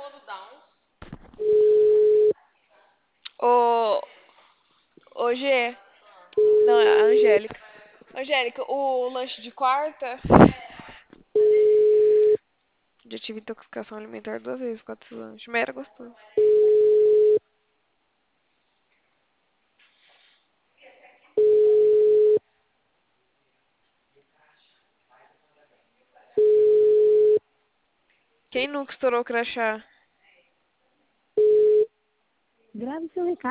Ô, ô G. Não, é a Angélica. Angélica, o lanche de quarta. Já tive intoxicação alimentar 2 vezes com esse lanche, mas era gostoso. Quem nunca estourou o crachá? Grave seu recado.